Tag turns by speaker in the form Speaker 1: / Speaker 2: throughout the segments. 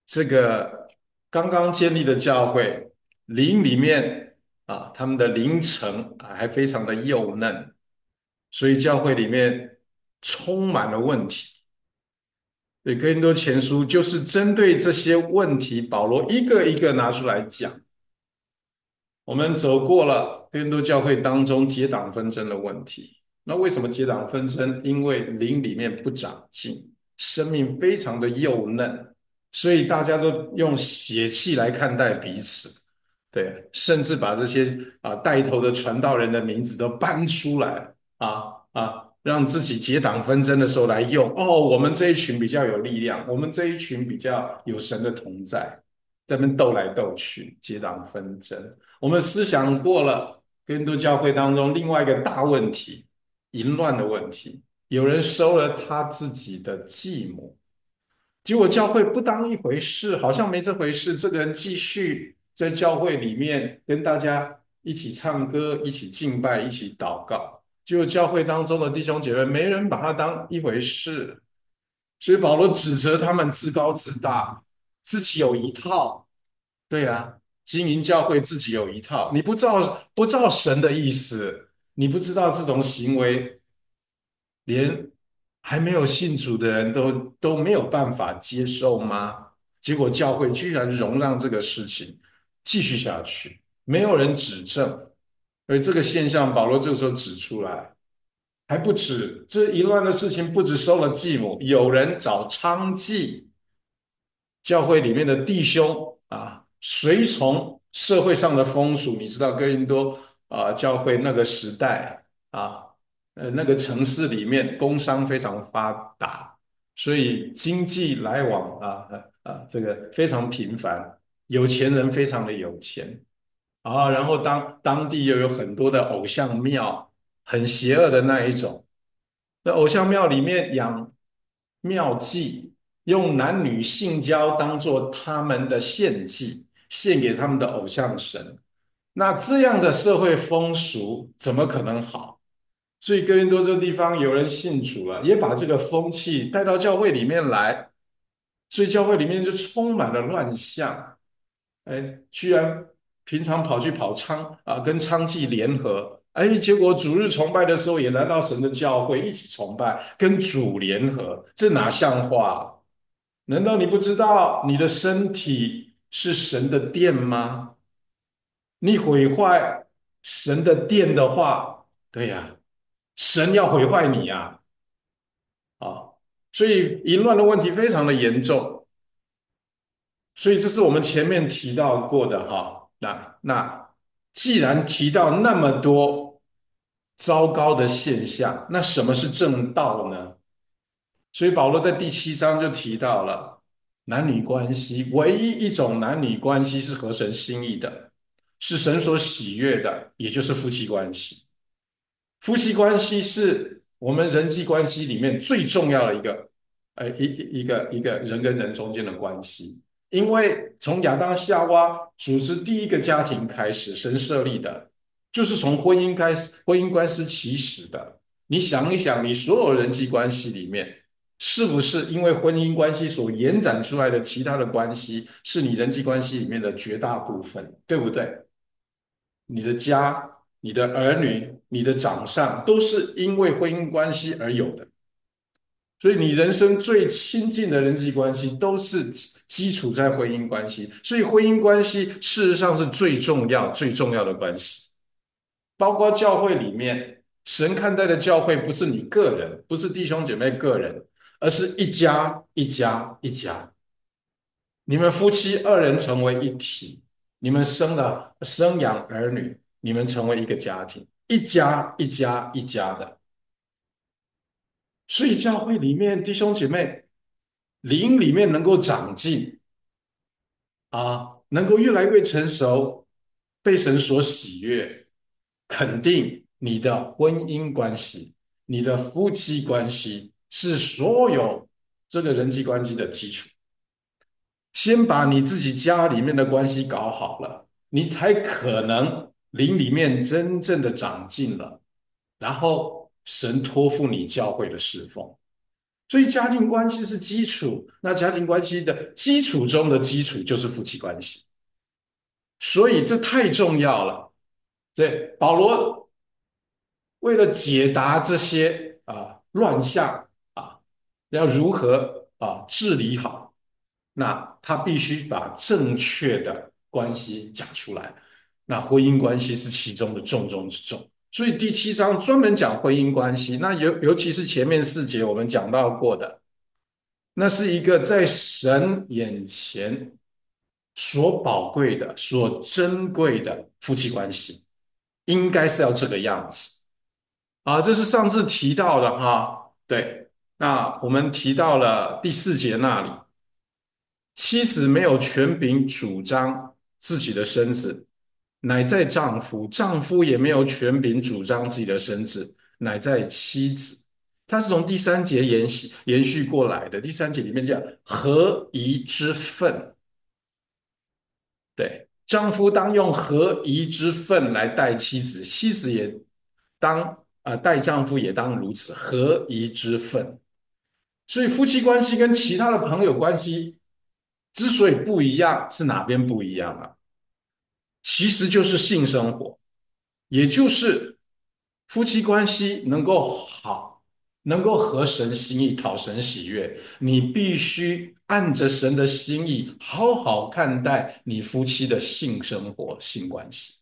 Speaker 1: 这个刚刚建立的教会，灵里面他们的灵城还非常的幼嫩，所以教会里面充满了问题。所以哥林多前书就是针对这些问题，保罗一个一个拿出来讲。我们走过了哥林多教会当中结党纷争的问题。那为什么结党纷争？因为灵里面不长进，生命非常的幼嫩，所以大家都用血气来看待彼此。对，甚至把这些带头的传道人的名字都搬出来让自己结党纷争的时候来用。哦，我们这一群比较有力量，我们这一群比较有神的同在，在那边斗来斗去，结党纷争。我们思想过了哥林多教会当中另外一个大问题，淫乱的问题。有人收了他自己的继母，结果教会不当一回事，好像没这回事。这个人继续在教会里面跟大家一起唱歌、一起敬拜、一起祷告。结果教会当中的弟兄姐妹没人把他当一回事，所以保罗指责他们自高自大，自己有一套。对啊，经营教会自己有一套，你不知道神的意思，你不知道这种行为，连还没有信主的人都没有办法接受吗？结果教会居然容让这个事情继续下去，没有人指正，而这个现象，保罗这个时候指出来，还不止这一乱的事情，不止收了继母，有人找娼妓。教会里面的弟兄随从社会上的风俗，你知道哥林多教会那个时代那个城市里面工商非常发达，所以经济来往这个非常频繁，有钱人非常的有钱然后当地又有很多的偶像庙，很邪恶的那一种。那偶像庙里面养庙妓，用男女性交当做他们的献祭，献给他们的偶像神。那这样的社会风俗怎么可能好？所以哥林多这个地方有人信主了，也把这个风气带到教会里面来，所以教会里面就充满了乱象。哎，居然平常跑去跑跟娼妓联合，哎，结果主日崇拜的时候也来到神的教会一起崇拜，跟主联合，这哪像话？难道你不知道你的身体是神的殿吗？你毁坏神的殿的话，对呀，神要毁坏你呀！啊，所以淫乱的问题非常的严重。所以这是我们前面提到过的那既然提到那么多糟糕的现象，那什么是正道呢？所以保罗在第7章就提到了男女关系，唯一一种男女关系是合神心意的，是神所喜悦的，也就是夫妻关系。夫妻关系是我们人际关系里面最重要的一个，一个人跟人中间的关系。因为从亚当夏娃组织第一个家庭开始，神设立的，就是从婚姻开始，婚姻关系起始的。你想一想，你所有人际关系里面，是不是因为婚姻关系所延展出来的其他的关系，是你人际关系里面的绝大部分，对不对？你的家、你的儿女、你的长上，都是因为婚姻关系而有的。所以你人生最亲近的人际关系都是基础在婚姻关系，所以婚姻关系事实上是最重要、最重要的关系。包括教会里面，神看待的教会不是你个人，不是弟兄姐妹个人，而是一家一家一家。你们夫妻二人成为一体，你们生养儿女，你们成为一个家庭，一家一家一家的。所以教会里面弟兄姐妹灵里面能够长进能够越来越成熟，被神所喜悦，肯定你的婚姻关系、你的夫妻关系是所有这个人际关系的基础。先把你自己家里面的关系搞好了，你才可能灵里面真正的长进了，然后神托付你教会的侍奉。 所以家庭关系是基础，那家庭关系的基础中的基础就是夫妻关系，所以这太重要了。对，保罗为了解答这些乱象啊，要如何治理好，那他必须把正确的关系讲出来。那婚姻关系是其中的重中之重，所以第7章专门讲婚姻关系。那尤其是前面4节我们讲到过的，那是一个在神眼前所宝贵的、所珍贵的夫妻关系，应该是要这个样子。这是上次提到的哈。对，那我们提到了第4节那里，妻子没有权柄主张自己的身子，乃在丈夫；丈夫也没有权柄主张自己的身子，乃在妻子。它是从第3节延续过来的。第3节里面叫合宜之分，对，丈夫当用合宜之分来待妻子，妻子也当待丈夫也当如此，合宜之分。所以夫妻关系跟其他的朋友关系之所以不一样，是哪边不一样啊？其实就是性生活，也就是夫妻关系能够好，能够合神心意，讨神喜悦，你必须按着神的心意，好好看待你夫妻的性生活、性关系。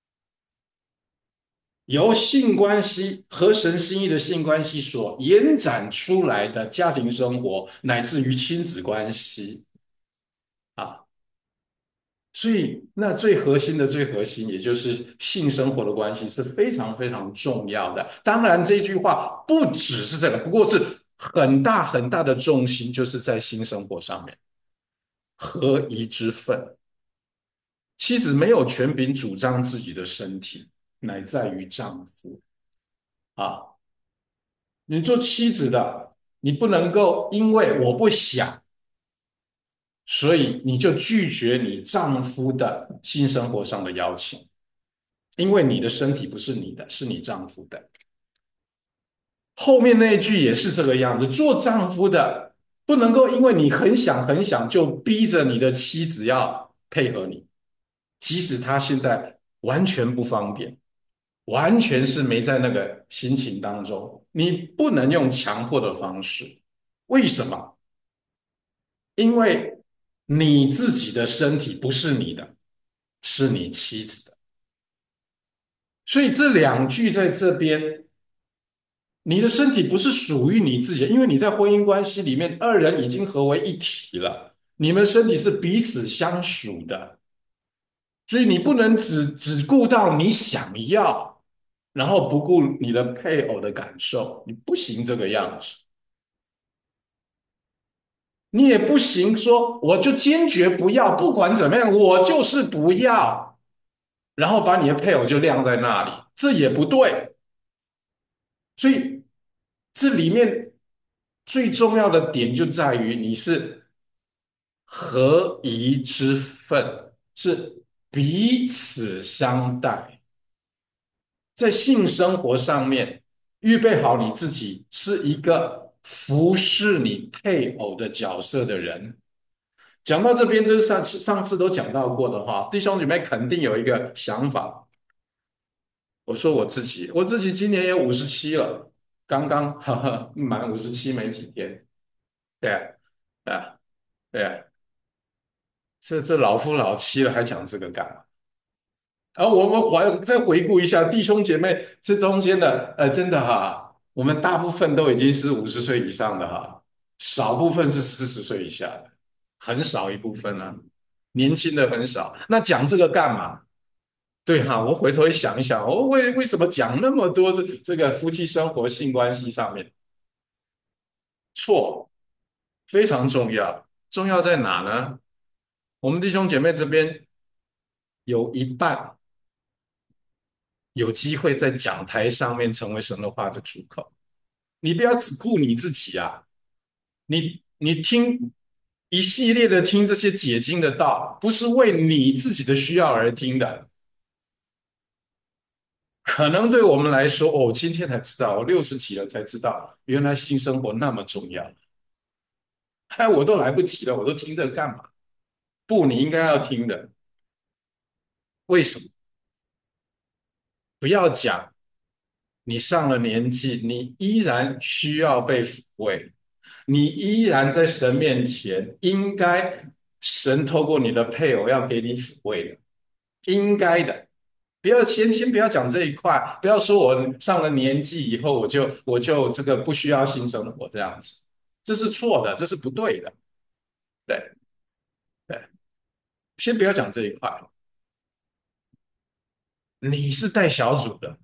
Speaker 1: 由性关系和神心意的性关系所延展出来的家庭生活，乃至于亲子关系啊，所以那最核心的最核心，也就是性生活的关系是非常非常重要的。当然，这句话不只是这个，不过是很大很大的重心，就是在性生活上面，合一之分。妻子没有权柄主张自己的身体，乃在于丈夫啊。你做妻子的，你不能够因为我不想，所以你就拒绝你丈夫的性生活上的邀请，因为你的身体不是你的，是你丈夫的。后面那一句也是这个样子，做丈夫的不能够因为你很想很想就逼着你的妻子要配合你，即使她现在完全不方便，完全是没在那个心情当中，你不能用强迫的方式。为什么？因为你自己的身体不是你的，是你妻子的。所以这2句在这边，你的身体不是属于你自己的，因为你在婚姻关系里面，二人已经合为一体了，你们身体是彼此相属的，所以你不能只顾到你想要，然后不顾你的配偶的感受，你不行这个样子。你也不行说我就坚决不要，不管怎么样，我就是不要，然后把你的配偶就晾在那里，这也不对。所以这里面最重要的点就在于你是合宜之分，是彼此相待，在性生活上面预备好你自己是一个服侍你配偶的角色的人。讲到这边，这是上次都讲到过的话，弟兄姐妹肯定有一个想法。我说我自己今年也57了，刚刚哈哈满57没几天。对啊，对啊，对啊，这老夫老妻了，还讲这个干嘛？然后我们再回顾一下弟兄姐妹这中间的，真的哈，我们大部分都已经是50岁以上的哈，少部分是40岁以下的，很少一部分啊，年轻的很少。那讲这个干嘛？对哈，我回头想一想，我为什么讲那么多这个夫妻生活、性关系上面？错，非常重要。重要在哪呢？我们弟兄姐妹这边有一半有机会在讲台上面成为神的话的出口。你不要只顾你自己啊！你听一系列的听这些解经的道，不是为你自己的需要而听的， 可能对我们来说，哦，今天才知道，我60几了才知道，原来性生活那么重要。哎，我都来不及了，我都听这个干嘛？不，你应该要听的。为什么？不要讲，你上了年纪，你依然需要被抚慰，你依然在神面前，应该神透过你的配偶要给你抚慰的，应该的。不要先不要讲这一块，不要说我上了年纪以后我就这个不需要性生活这样子，这是错的，这是不对的。对对，先不要讲这一块，你是带小组的，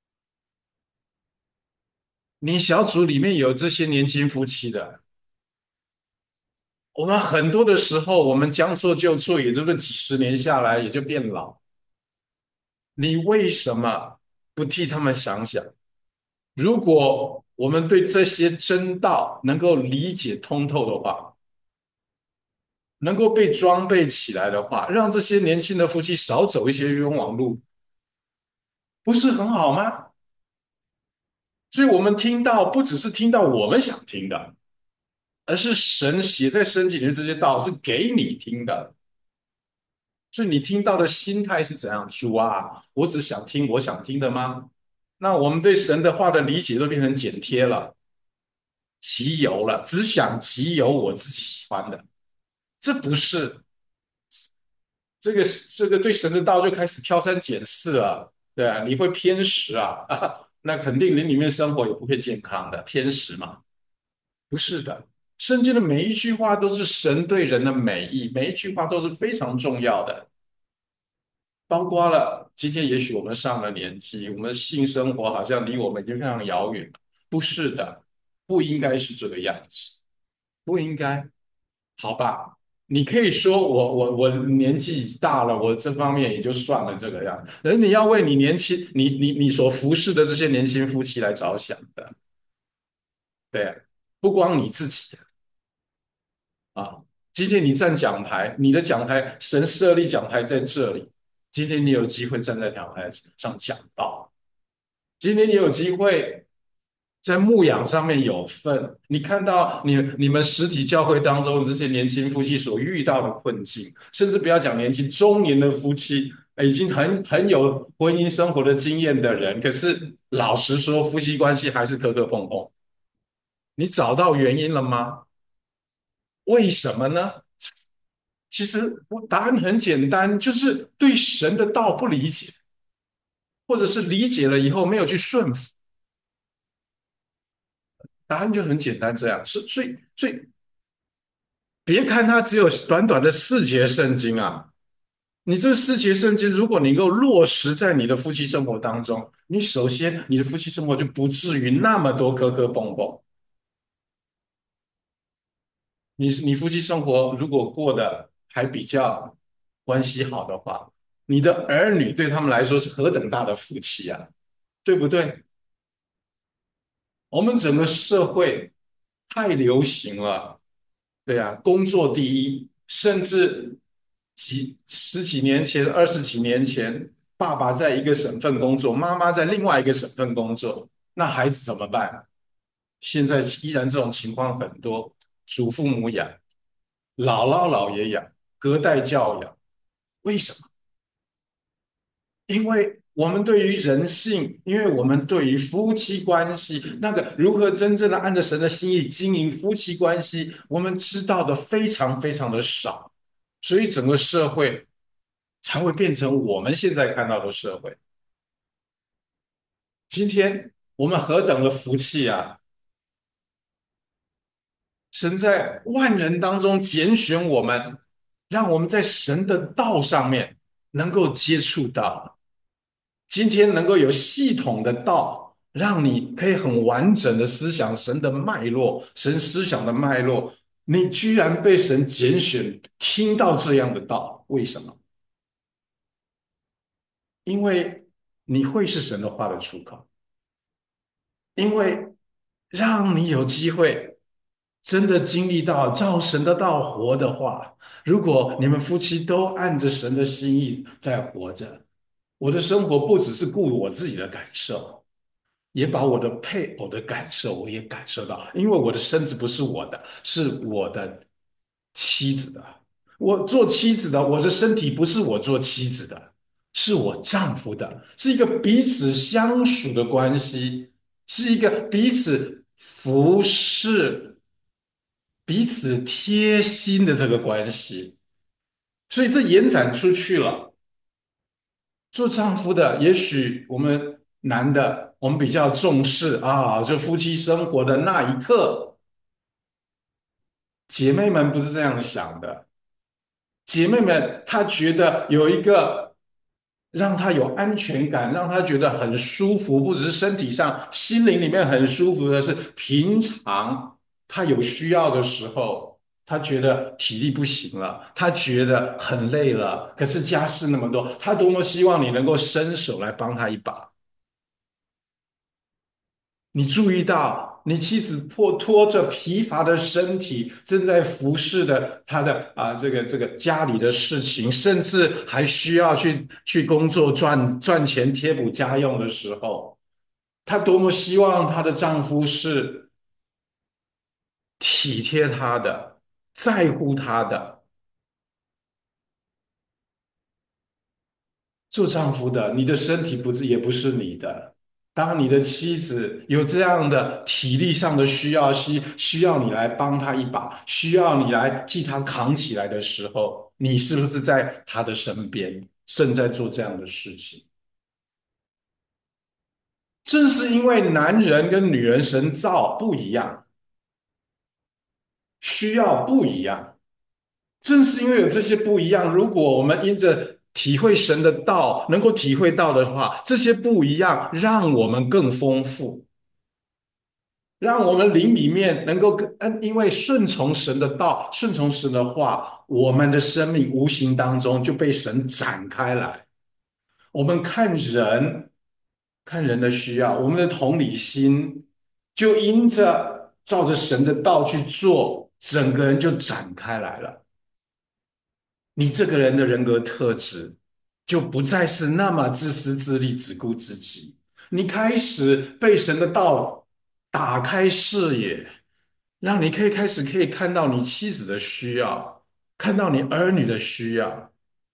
Speaker 1: 你小组里面有这些年轻夫妻的，我们很多的时候我们将错就错，也就是几十年下来也就变老。你为什么不替他们想想？如果我们对这些真道能够理解通透的话，能够被装备起来的话，让这些年轻的夫妻少走一些冤枉路，不是很好吗？所以，我们听到不只是听到我们想听的，而是神写在圣经里的这些道是给你听的。所以，你听到的心态是怎样？主啊，我只想听我想听的吗？那我们对神的话的理解都变成剪贴了、集邮了，只想集邮我自己喜欢的，这不是这个对神的道就开始挑三拣四了，对啊，你会偏食啊，那肯定你里面生活也不会健康的，偏食嘛，不是的。圣经的每一句话都是神对人的美意，每一句话都是非常重要的，包括了今天也许我们上了年纪，我们的性生活好像离我们已经非常遥远了，不是的，不应该是这个样子，不应该。好吧，你可以说我年纪大了，我这方面也就算了这个样。而你要为你年轻，你所服侍的这些年轻夫妻来着想的，对啊，不光你自己啊。今天你站讲台，你的讲台，神设立讲台在这里。今天你有机会站在讲台上讲道，今天你有机会在牧养上面有份，你看到你们实体教会当中的这些年轻夫妻所遇到的困境，甚至不要讲年轻，中年的夫妻，已经很有婚姻生活的经验的人，可是老实说，夫妻关系还是磕磕碰碰。你找到原因了吗？为什么呢？其实我答案很简单，就是对神的道不理解，或者是理解了以后没有去顺服。答案就很简单，这样是所以别看它只有短短的4节圣经啊，你这4节圣经，如果你能够落实在你的夫妻生活当中，你首先你的夫妻生活就不至于那么多磕磕碰碰。你夫妻生活如果过得还比较关系好的话，你的儿女对他们来说是何等大的福气啊，对不对？我们整个社会太流行了，对啊，工作第一，甚至十几年前、20几年前，爸爸在一个省份工作，妈妈在另外一个省份工作，那孩子怎么办？现在依然这种情况很多，祖父母养，姥姥姥爷养，隔代教养。为什么？因为我们对于人性，因为我们对于夫妻关系，那个如何真正的按着神的心意经营夫妻关系，我们知道的非常非常的少，所以整个社会才会变成我们现在看到的社会。今天我们何等的福气啊！神在万人当中拣选我们，让我们在神的道上面能够接触到。今天能够有系统的道，让你可以很完整的思想神的脉络，神思想的脉络，你居然被神拣选，听到这样的道，为什么？因为你会是神的话的出口，因为让你有机会真的经历到照神的道活的话，如果你们夫妻都按着神的心意在活着， 我的生活不只是顾我自己的感受，也把我的配偶的感受我也感受到，因为我的身子不是我的，是我的妻子的。我做妻子的，我的身体不是我做妻子的，是我丈夫的，是一个彼此相属的关系，是一个彼此服侍、彼此贴心的这个关系。所以这延展出去了。做丈夫的，也许我们男的，我们比较重视啊，就夫妻生活的那一刻，姐妹们不是这样想的。姐妹们，她觉得有一个让她有安全感，让她觉得很舒服，不只是身体上，心灵里面很舒服的是，平常她有需要的时候，她觉得体力不行了，她觉得很累了，可是家事那么多，她多么希望你能够伸手来帮她一把。你注意到你妻子拖着疲乏的身体，正在服侍的她的这个家里的事情，甚至还需要去工作赚钱贴补家用的时候，她多么希望她的丈夫是体贴她的，在乎她的。做丈夫的，你的身体不是也不是你的。当你的妻子有这样的体力上的需要，需要你来帮她一把，需要你来替她扛起来的时候，你是不是在她的身边，正在做这样的事情？正是因为男人跟女人神造不一样，需要不一样，正是因为有这些不一样，如果我们因着体会神的道，能够体会到的话，这些不一样让我们更丰富，让我们灵里面能够更，因为顺从神的道，顺从神的话，我们的生命无形当中就被神展开来。我们看人，看人的需要，我们的同理心就因着照着神的道去做，整个人就展开来了。你这个人的人格特质就不再是那么自私自利、只顾自己。你开始被神的道打开视野，让你可以看到你妻子的需要，看到你儿女的需要。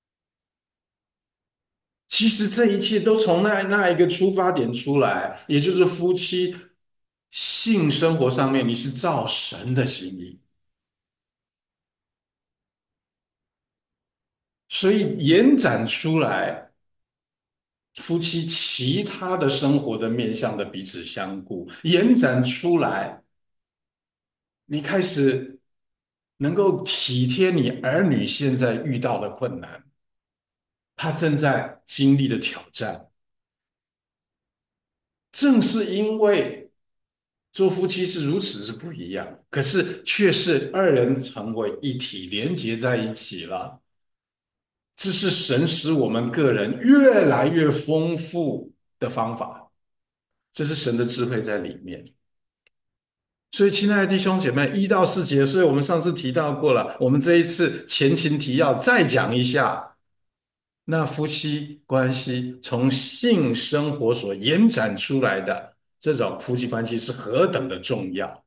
Speaker 1: 其实这一切都从那一个出发点出来，也就是夫妻性生活上面，你是照神的心意，所以延展出来。夫妻其他的生活的面向的彼此相顾，延展出来，你开始能够体贴你儿女现在遇到的困难，他正在经历的挑战。正是因为做夫妻是如此是不一样，可是却是二人成为一体，连结在一起了。这是神使我们个人越来越丰富的方法，这是神的智慧在里面。所以，亲爱的弟兄姐妹，1到4节，所以我们上次提到过了，我们这一次前情提要再讲一下，那夫妻关系从性生活所延展出来的这种夫妻关系是何等的重要。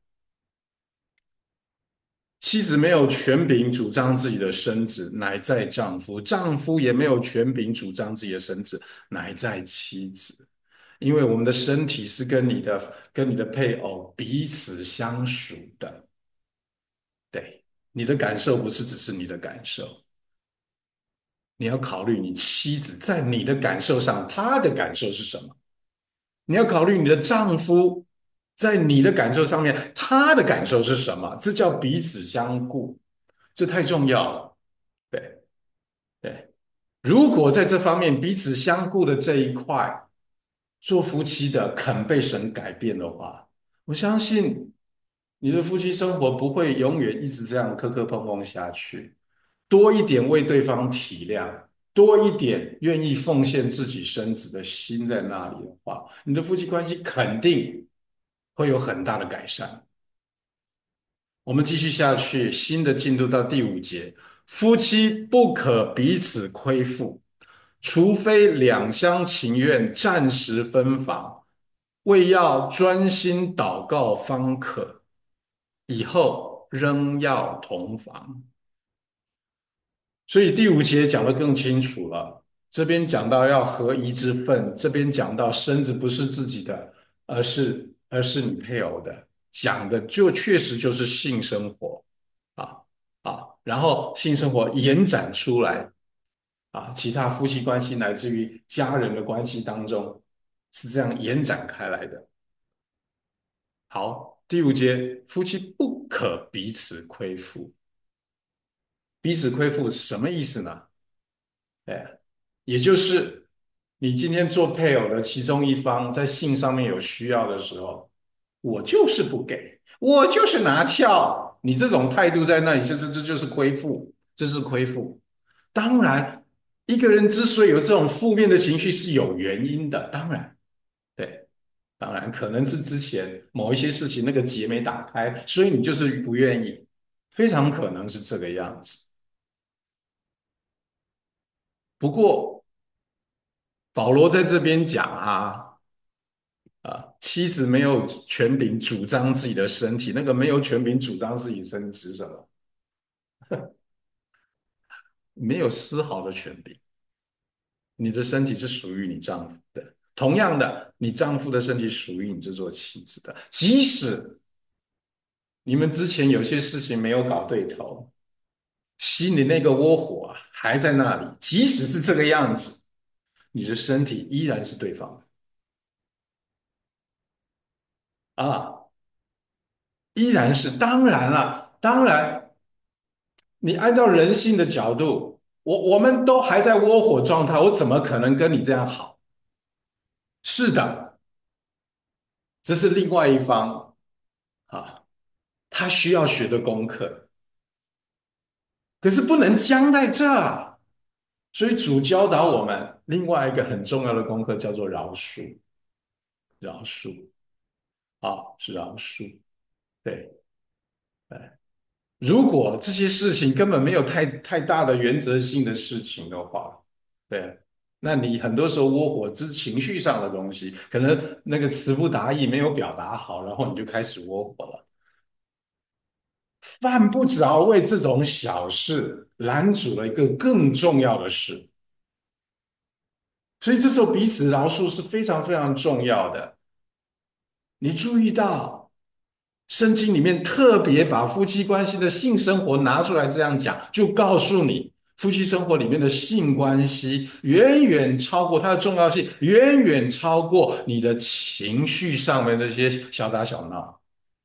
Speaker 1: 妻子没有权柄主张自己的身子，乃在丈夫；丈夫也没有权柄主张自己的身子，乃在妻子。因为我们的身体是跟你的配偶彼此相属的。对，你的感受不是只是你的感受，你要考虑你妻子在你的感受上，她的感受是什么？你要考虑你的丈夫在你的感受上面，他的感受是什么？这叫彼此相顾，这太重要了。对对，如果在这方面彼此相顾的这一块，做夫妻的肯被神改变的话，我相信你的夫妻生活不会永远一直这样磕磕碰碰下去。多一点为对方体谅，多一点愿意奉献自己身子的心在那里的话，你的夫妻关系肯定会有很大的改善。我们继续下去，新的进度到第5节，夫妻不可彼此亏负。 除非两厢情愿，暂时分房，为要专心祷告方可，以后仍要同房。所以第五节讲得更清楚了，这边讲到要合一之分，这边讲到身子不是自己的，而是你配偶的，讲的就确实就是性生活啊然后性生活延展出来其他夫妻关系乃至于家人的关系当中是这样延展开来的。好，第五节，夫妻不可彼此亏负，彼此亏负什么意思呢？哎，也就是你今天做配偶的其中一方，在性上面有需要的时候，我就是不给，我就是拿翘，你这种态度在那里，这就是亏负，这是亏负。当然，一个人之所以有这种负面的情绪是有原因的，当然，对，当然可能是之前某一些事情那个结没打开，所以你就是不愿意，非常可能是这个样子。不过保罗在这边讲妻子没有权柄主张自己的身体，那个没有权柄主张自己身体是什么？没有丝毫的权柄。你的身体是属于你丈夫的，同样的，你丈夫的身体属于你这座妻子的。即使你们之前有些事情没有搞对头，心里那个窝火还在那里，即使是这个样子，你的身体依然是对方的依然是。当然了，当然你按照人性的角度，我们都还在窝火状态，我怎么可能跟你这样好？是的，这是另外一方啊，他需要学的功课，可是不能僵在这啊。所以主教导我们另外一个很重要的功课叫做饶恕，饶恕是饶恕。对，如果这些事情根本没有太大的原则性的事情的话，对，那你很多时候窝火之情绪上的东西，可能那个词不达意，没有表达好，然后你就开始窝火了。犯不着为这种小事拦阻了一个更重要的事，所以这时候彼此饶恕是非常非常重要的。你注意到圣经里面特别把夫妻关系的性生活拿出来这样讲，就告诉你，夫妻生活里面的性关系远远超过它的重要性，远远超过你的情绪上面那些小打小闹，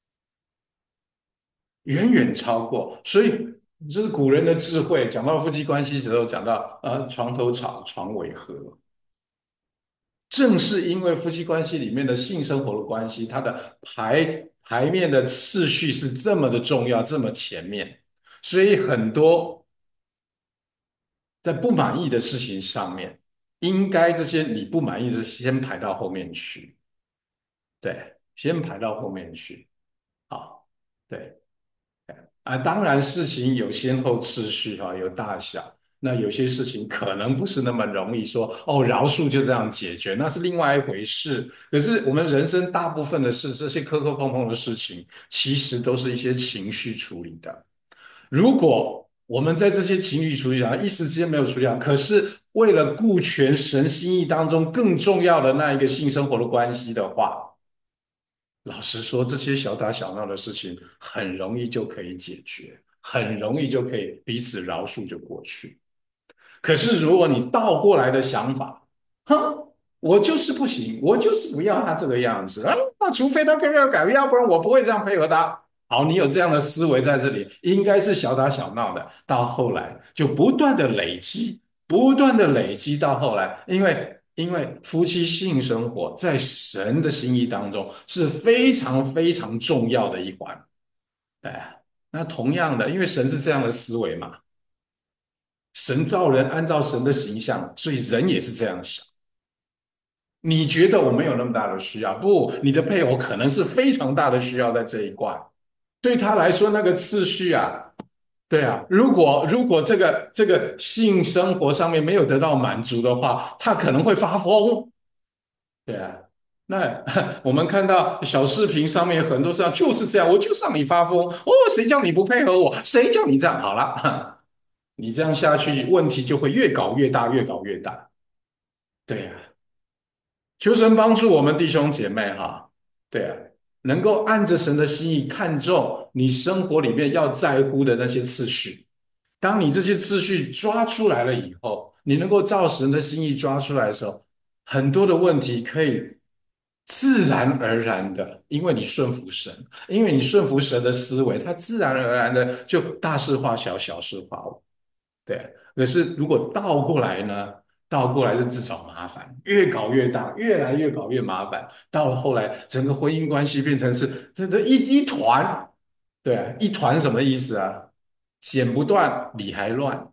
Speaker 1: 远远超过。所以这是古人的智慧。讲到夫妻关系时候，讲到床头吵，床尾和。正是因为夫妻关系里面的性生活的关系，它的排面的次序是这么的重要，这么前面，所以很多在不满意的事情上面，应该这些你不满意的先排到后面去，对，先排到后面去，好，对。当然事情有先后次序有大小。那有些事情可能不是那么容易说哦，饶恕就这样解决，那是另外一回事。可是我们人生大部分的事，这些磕磕碰碰的事情，其实都是一些情绪处理的。如果我们在这些情绪处理上一时之间没有处理好，可是为了顾全神心意当中更重要的那一个性生活的关系的话，老实说，这些小打小闹的事情很容易就可以解决，很容易就可以彼此饶恕就过去。可是如果你倒过来的想法，哼，我就是不行，我就是不要他这个样子那除非他跟要改变，要不然我不会这样配合他。好，你有这样的思维在这里，应该是小打小闹的，到后来就不断的累积，不断的累积到后来，因为夫妻性生活在神的心意当中是非常非常重要的一环。哎，那同样的，因为神是这样的思维嘛，神造人按照神的形象，所以人也是这样想。你觉得我没有那么大的需要？不，你的配偶可能是非常大的需要在这一块。对他来说，那个次序对啊，如果这个性生活上面没有得到满足的话，他可能会发疯。对啊，那我们看到小视频上面很多上就是这样，我就让你发疯哦，谁叫你不配合我？谁叫你这样？好了，你这样下去，问题就会越搞越大，越搞越大。对啊，求神帮助我们弟兄姐妹哈。对啊，能够按着神的心意看重你生活里面要在乎的那些次序。当你这些次序抓出来了以后，你能够照神的心意抓出来的时候，很多的问题可以自然而然的，因为你顺服神，因为你顺服神的思维，它自然而然的就大事化小，小事化无。对，可是如果倒过来呢？倒过来是自找麻烦，越搞越大，越来越搞越麻烦，到后来整个婚姻关系变成是这一团。对啊，一团什么意思啊？剪不断，理还乱。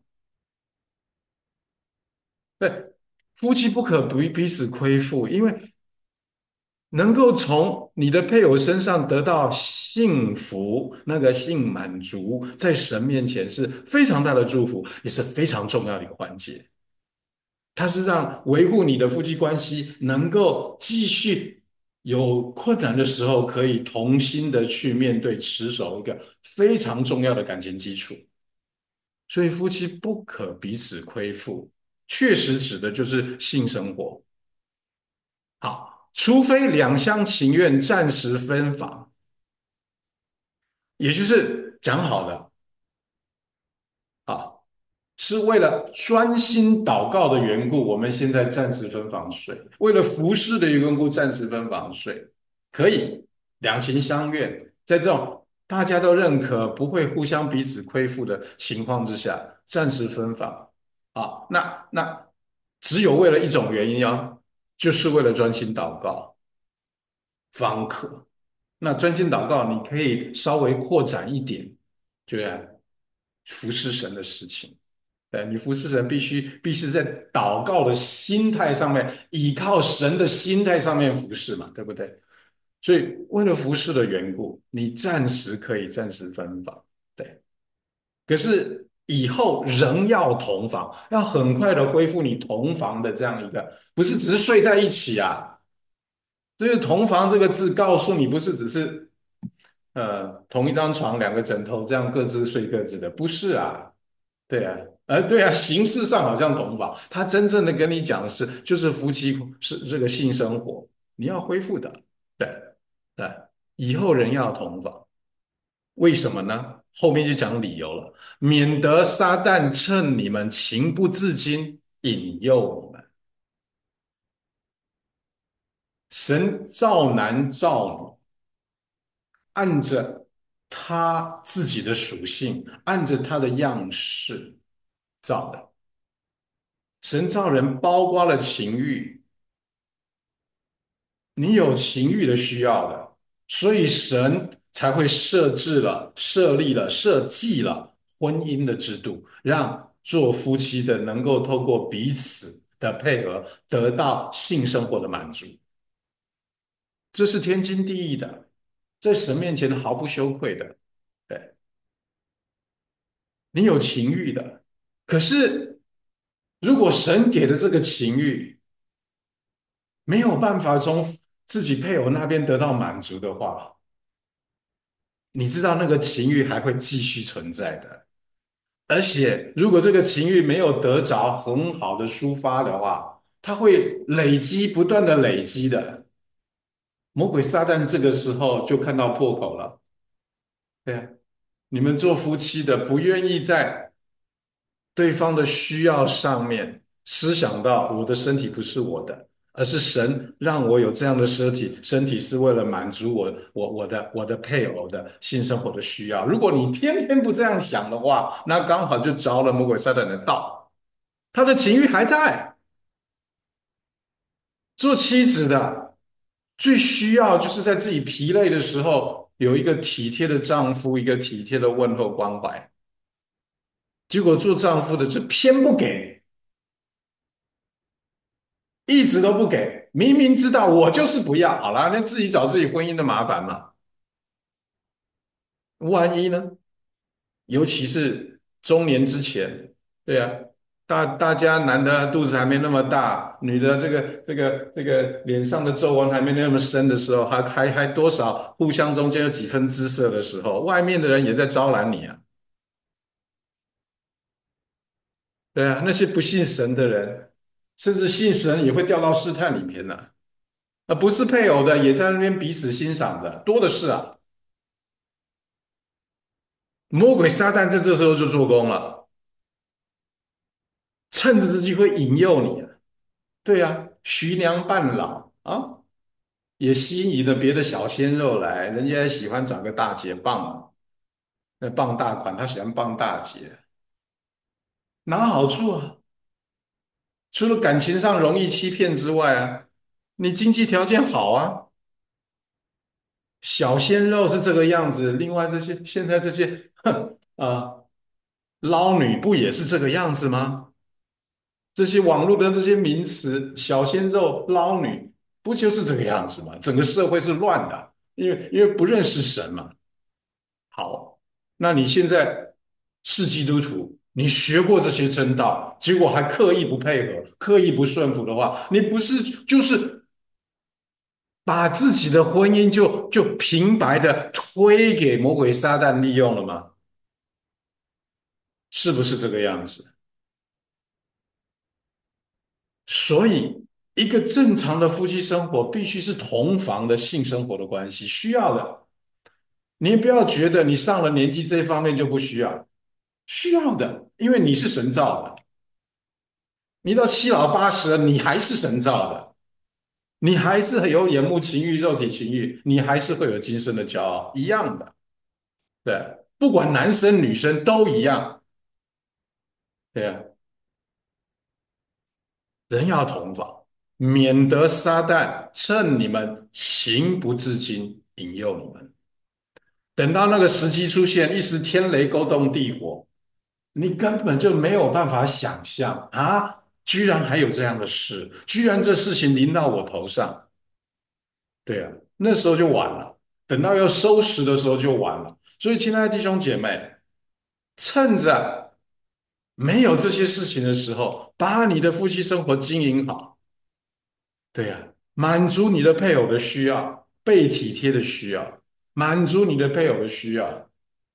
Speaker 1: 对，夫妻不可彼此亏负，因为能够从你的配偶身上得到幸福，那个性满足，在神面前是非常大的祝福，也是非常重要的一个环节。它是让维护你的夫妻关系能够继续有困难的时候，可以同心的去面对，持守一个非常重要的感情基础。所以夫妻不可彼此亏负，确实指的就是性生活。好，除非两厢情愿暂时分房，也就是讲好了啊，是为了专心祷告的缘故，我们现在暂时分房睡；为了服侍的缘故，暂时分房睡，可以两情相悦，在这种大家都认可、不会互相彼此亏负的情况之下，暂时分房啊。那只有为了一种原因啊，就是为了专心祷告方可。那专心祷告，你可以稍微扩展一点，就是服侍神的事情。对，你服侍神必须在祷告的心态上面，依靠神的心态上面服侍嘛，对不对？所以为了服侍的缘故，你暂时可以暂时分房，对。可是以后仍要同房，要很快的恢复你同房的这样一个，不是只是睡在一起啊。所以同房这个字告诉你，不是只是同一张床两个枕头这样各自睡各自的，不是啊。对啊，对啊，形式上好像同房，他真正的跟你讲的是，就是夫妻是这个性生活，你要恢复的。对对，以后人要同房，为什么呢？后面就讲理由了，免得撒旦趁你们情不自禁引诱你们。神造男造女，按着他自己的属性，按着他的样式造的。神造人包括了情欲，你有情欲的需要的，所以神才会设置了、设立了、设计了婚姻的制度，让做夫妻的能够透过彼此的配合，得到性生活的满足，这是天经地义的，在神面前毫不羞愧的。对，你有情欲的，可是如果神给的这个情欲没有办法从自己配偶那边得到满足的话，你知道那个情欲还会继续存在的。而且，如果这个情欲没有得着很好的抒发的话，它会累积，不断的累积的。魔鬼撒旦这个时候就看到破口了。对啊，你们做夫妻的不愿意在对方的需要上面思想到我的身体不是我的，而是神让我有这样的身体是为了满足我的配偶的性生活的需要。如果你偏偏不这样想的话，那刚好就着了魔鬼撒旦的道，他的情欲还在。做妻子的最需要就是在自己疲累的时候，有一个体贴的丈夫，一个体贴的问候关怀。结果做丈夫的就偏不给，一直都不给，明明知道我就是不要，好了，那自己找自己婚姻的麻烦嘛。万一呢？ 尤其是中年之前，对啊，大家男的肚子还没那么大，女的这个脸上的皱纹还没那么深的时候，还多少互相中间有几分姿色的时候，外面的人也在招揽你啊，对啊，那些不信神的人，甚至信神也会掉到试探里面呢、不是配偶的也在那边彼此欣赏的，多的是啊。魔鬼撒旦在这时候就做工了，趁着这机会引诱你啊。对啊，徐娘半老啊，也吸引了别的小鲜肉来，人家也喜欢找个大姐棒啊，那傍大款，他喜欢傍大姐，哪好处啊？除了感情上容易欺骗之外啊，你经济条件好啊，小鲜肉是这个样子，另外这些现在这些哼捞女不也是这个样子吗？这些网络的这些名词，小鲜肉、捞女，不就是这个样子吗？整个社会是乱的，因为不认识神嘛。好，那你现在是基督徒，你学过这些真道，结果还刻意不配合、刻意不顺服的话，你不是就是把自己的婚姻就平白的推给魔鬼撒旦利用了吗？是不是这个样子？所以，一个正常的夫妻生活必须是同房的性生活的关系，需要的。你不要觉得你上了年纪这方面就不需要，需要的，因为你是神造的。你到七老八十了，你还是神造的，你还是有眼目情欲、肉体情欲，你还是会有今生的骄傲，一样的。对，不管男生女生都一样。对啊，人要同房，免得撒旦趁你们情不自禁引诱你们。等到那个时机出现，一时天雷勾动地火，你根本就没有办法想象啊！居然还有这样的事，居然这事情临到我头上，对啊，那时候就晚了。等到要收拾的时候就晚了。所以，亲爱的弟兄姐妹，趁着没有这些事情的时候，把你的夫妻生活经营好。对呀，满足你的配偶的需要，被体贴的需要，满足你的配偶的需要，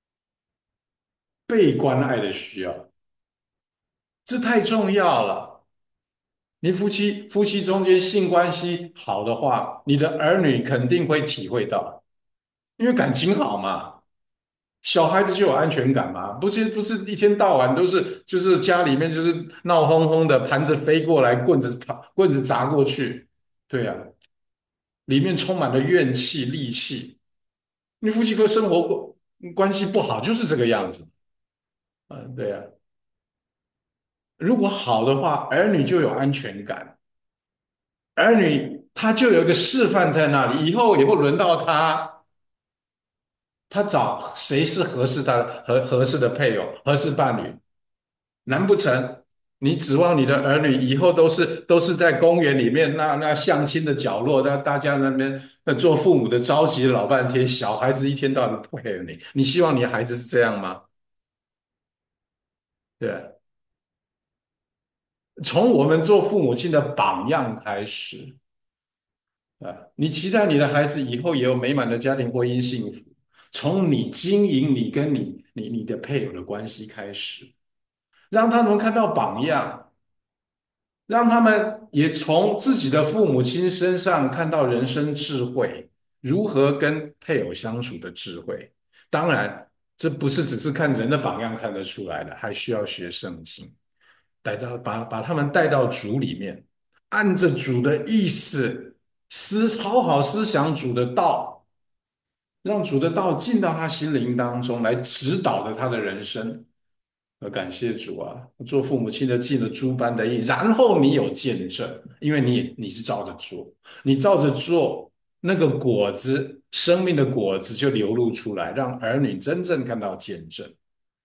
Speaker 1: 被关爱的需要，这太重要了。你夫妻中间性关系好的话，你的儿女肯定会体会到，因为感情好嘛，小孩子就有安全感嘛，不是一天到晚都是就是家里面就是闹哄哄的，盘子飞过来，棍子砸过去，对呀，里面充满了怨气、戾气。你夫妻生活关系不好，就是这个样子。对呀，如果好的话，儿女就有安全感，儿女他就有一个示范在那里，以后也会轮到他，他找谁是合适的配偶、合适伴侣，难不成你指望你的儿女以后都是在公园里面那相亲的角落，那大家那边做父母的着急了老半天，小孩子一天到晚不配合你，你希望你的孩子是这样吗？对，从我们做父母亲的榜样开始你期待你的孩子以后也有美满的家庭婚姻幸福，从你经营你跟你的配偶的关系开始，让他们看到榜样，让他们也从自己的父母亲身上看到人生智慧，如何跟配偶相处的智慧。当然，这不是只是看人的榜样看得出来的，还需要学圣经，把他们带到主里面，按着主的意思好好思想主的道，让主的道进到他心灵当中来指导着他的人生。感谢主啊！做父母亲的尽了诸般的义，然后你有见证，因为你是照着做，你照着做，那个果子，生命的果子就流露出来，让儿女真正看到见证。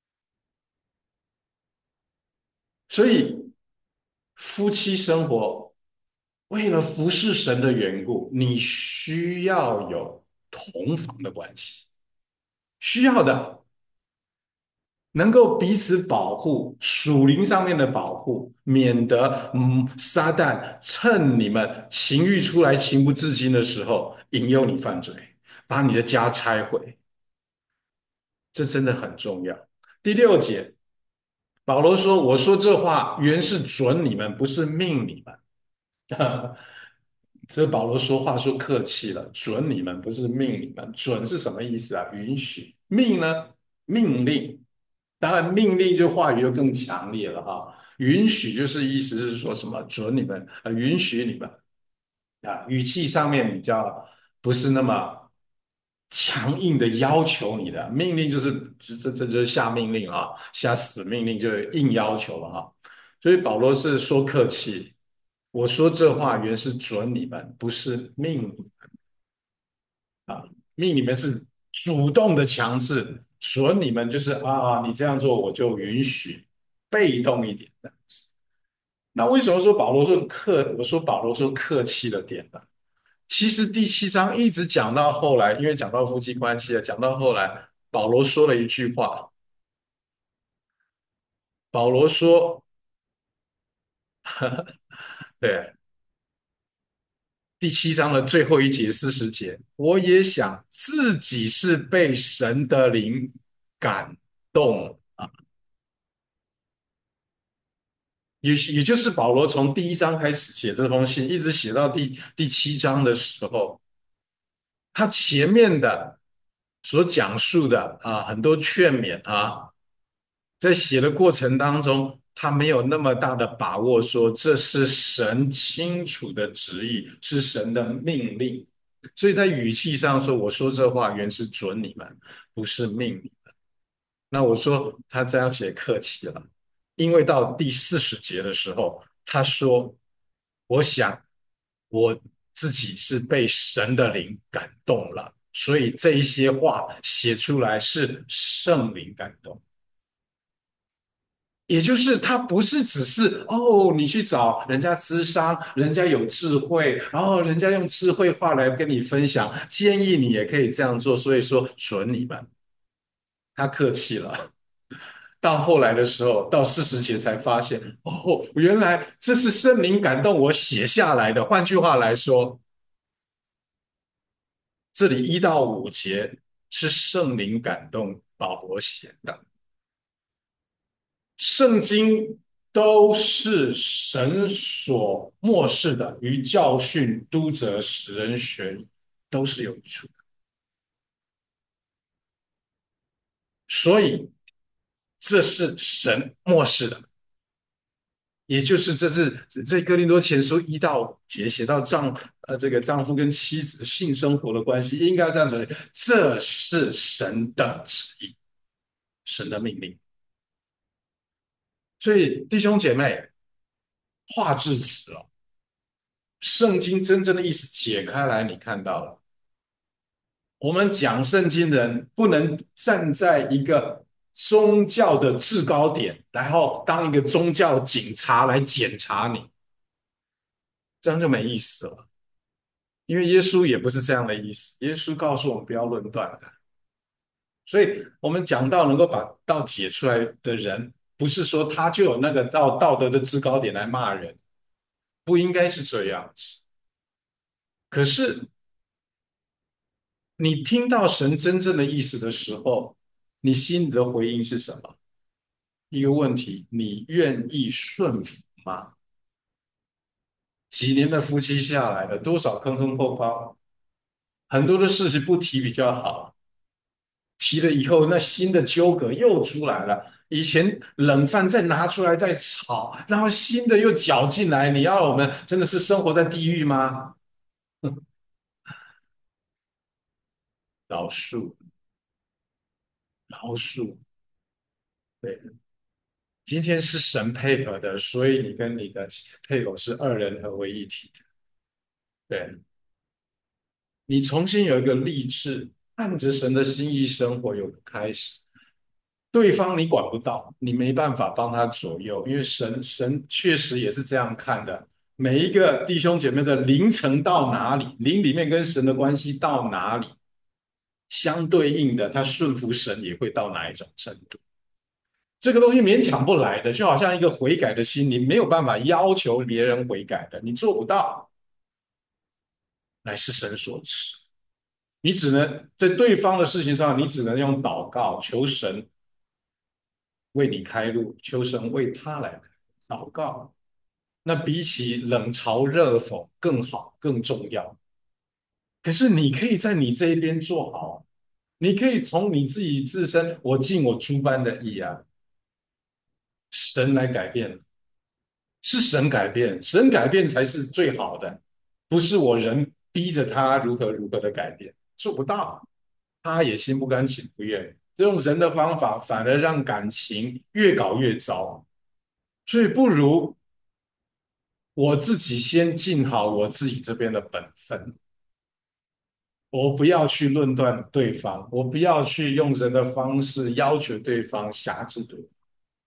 Speaker 1: 所以夫妻生活为了服侍神的缘故，你需要有同房的关系，需要的。 能够彼此保护，属灵上面的保护，免得撒旦趁你们情欲出来、情不自禁的时候，引诱你犯罪，把你的家拆毁。这真的很重要。第六节，保罗说：“我说这话原是准你们，不是命你们。这保罗说话说客气了，准你们不是命你们。准是什么意思啊？允许。命呢？命令。当然，命令就话语就更强烈了哈。允许就是意思是说什么？准你们允许你们啊，语气上面比较不是那么强硬的要求你的。命令就是这就是下命令啊，下死命令就是硬要求了哈。所以保罗是说客气，我说这话原是准你们，不是命你啊，命你们是主动的强制，准你们就是啊，你这样做我就允许，被动一点的。那为什么说保罗说客？我说保罗说客气了点呢？其实第七章一直讲到后来，因为讲到夫妻关系了，讲到后来，保罗说了一句话，保罗说，对，第七章的最后一节40节，我也想自己是被神的灵感动啊，也就是保罗从第一章开始写这封信，一直写到第七章的时候，他前面的所讲述的啊，很多劝勉啊，在写的过程当中，他没有那么大的把握说这是神清楚的旨意，是神的命令，所以在语气上说，我说这话原是准你们，不是命你们。那我说他这样写客气了，因为到第40节的时候，他说：“我想我自己是被神的灵感动了，所以这一些话写出来是圣灵感动。”也就是他不是只是哦，你去找人家咨商，人家有智慧，然后人家用智慧话来跟你分享，建议你也可以这样做，所以说准你们。他客气了。到后来的时候，到40节才发现，哦，原来这是圣灵感动我写下来的。换句话来说，这里1到5节是圣灵感动保罗写的。圣经都是神所漠视的，于教训、督责、使人学义，都是有益处的。所以这是神漠视的。也就是这是在哥林多前书1到5节写到这个丈夫跟妻子性生活的关系，应该这样子，这是神的旨意，神的命令。所以弟兄姐妹，话至此了，圣经真正的意思解开来，你看到了。我们讲圣经的人不能站在一个宗教的制高点，然后当一个宗教警察来检查你，这样就没意思了。因为耶稣也不是这样的意思，耶稣告诉我们不要论断的。所以我们讲到能够把道解出来的人，不是说他就有那个道德的制高点来骂人，不应该是这样子。可是你听到神真正的意思的时候，你心里的回应是什么？一个问题，你愿意顺服吗？几年的夫妻下来了，多少坑坑碰碰，很多的事情不提比较好。提了以后，那新的纠葛又出来了。以前冷饭再拿出来再炒，然后新的又搅进来，你要我们真的是生活在地狱吗？饶恕，饶恕，对，今天是神配合的，所以你跟你的配偶是二人合为一体。对，你重新有一个立志，按着神的心意生活，有个开始。对方你管不到，你没办法帮他左右，因为神确实也是这样看的。每一个弟兄姐妹的灵程到哪里，灵里面跟神的关系到哪里，相对应的，他顺服神也会到哪一种程度。 这个东西勉强不来的，就好像一个悔改的心，你没有办法要求别人悔改的，你做不到，乃是神所赐。你只能在对方的事情上，你只能用祷告求神为你开路，求神为他来祷告。那比起冷嘲热讽更好、更重要。可是你可以在你这一边做好，你可以从你自己自身，我尽我诸般的义啊，神来改变，是神改变，神改变才是最好的，不是我人逼着他如何如何的改变，做不到，他也心不甘情不愿。这种人的方法反而让感情越搞越糟，所以不如我自己先尽好我自己这边的本分，我不要去论断对方，我不要去用人的方式要求对方、辖制对方，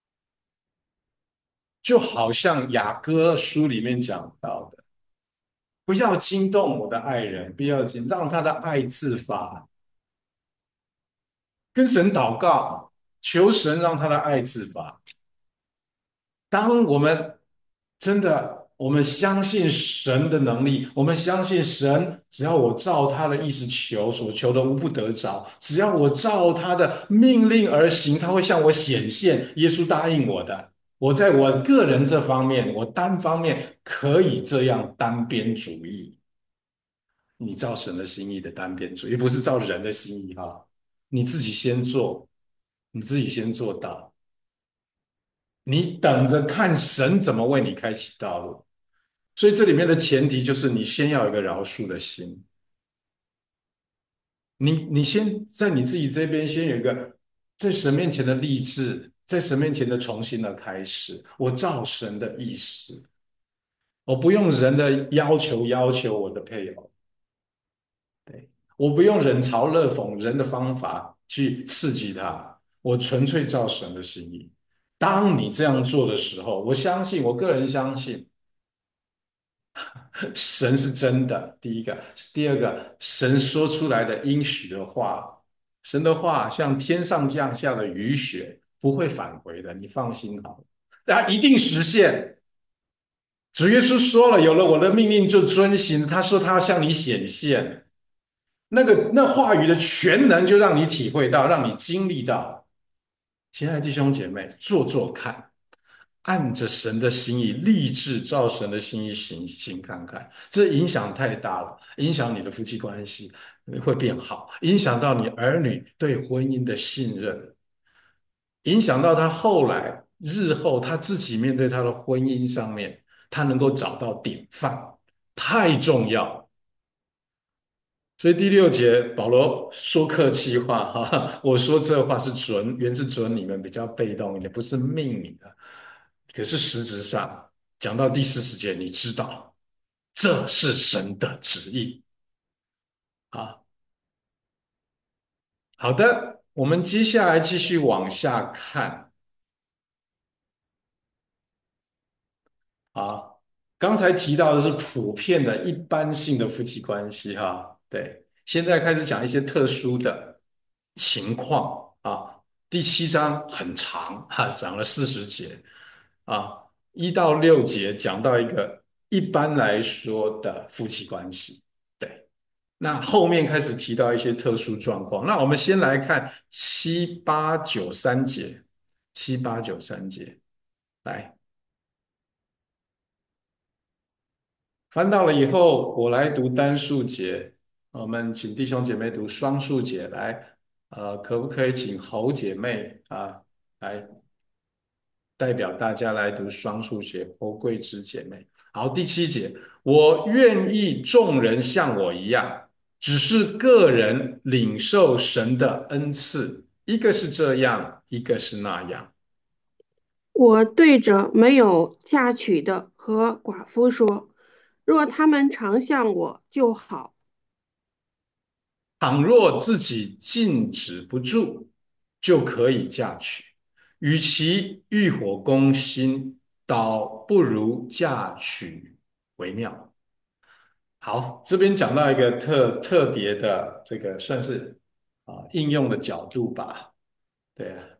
Speaker 1: 就好像雅歌书里面讲到的，不要惊动我的爱人，不要惊，让他的爱自发，跟神祷告，求神让他的爱自发。当我们真的，我们相信神的能力，我们相信神，只要我照他的意思求，所求的无不得着。只要我照他的命令而行，他会向我显现。耶稣答应我的，我在我个人这方面，我单方面可以这样单边主义。你照神的心意的单边主义，不是照人的心意哈。你自己先做，你自己先做到。你等着看神怎么为你开启道路。所以这里面的前提就是你先要有一个饶恕的心，你先在你自己这边先有一个在神面前的立志，在神面前的重新的开始。我照神的意思，我不用人的要求我的配偶，对，我不用冷嘲热讽人的方法去刺激他，我纯粹照神的心意。当你这样做的时候，我相信，我个人相信。神是真的，第一个，第二个，神说出来的应许的话，神的话像天上降下的雨雪，不会返回的，你放心好了，它一定实现。主耶稣说了，有了我的命令就遵行，他说他要向你显现，那话语的全能就让你体会到，让你经历到。亲爱的弟兄姐妹，做做看。按着神的心意，立志照神的心意行看看，这影响太大了，影响你的夫妻关系会变好，影响到你儿女对婚姻的信任，影响到他后来日后他自己面对他的婚姻上面，他能够找到典范，太重要。所以第六节，保罗说客气话，哈，我说这话是准，原是准你们比较被动一点，不是命你的。可是实质上，讲到第40节，你知道这是神的旨意啊。好的，我们接下来继续往下看啊。刚才提到的是普遍的、一般性的夫妻关系哈，对。现在开始讲一些特殊的情况啊。第7章很长哈，讲了40节啊，1到6节讲到一个一般来说的夫妻关系。对，那后面开始提到一些特殊状况。那我们先来看7、8、9、3节，7、8、9、3节，来翻到了以后，我来读单数节，我们请弟兄姐妹读双数节。来，可不可以请侯姐妹啊来代表大家来读双数节？侯桂枝姐妹。好，第7节，我愿意众人像我一样，只是个人领受神的恩赐，一个是这样，一个是那样。
Speaker 2: 我对着没有嫁娶的和寡妇说：若他们常向我就好。
Speaker 1: 倘若自己禁止不住，就可以嫁娶。与其欲火攻心，倒不如嫁娶为妙。好，这边讲到一个特别的这个算是应用的角度吧。对啊，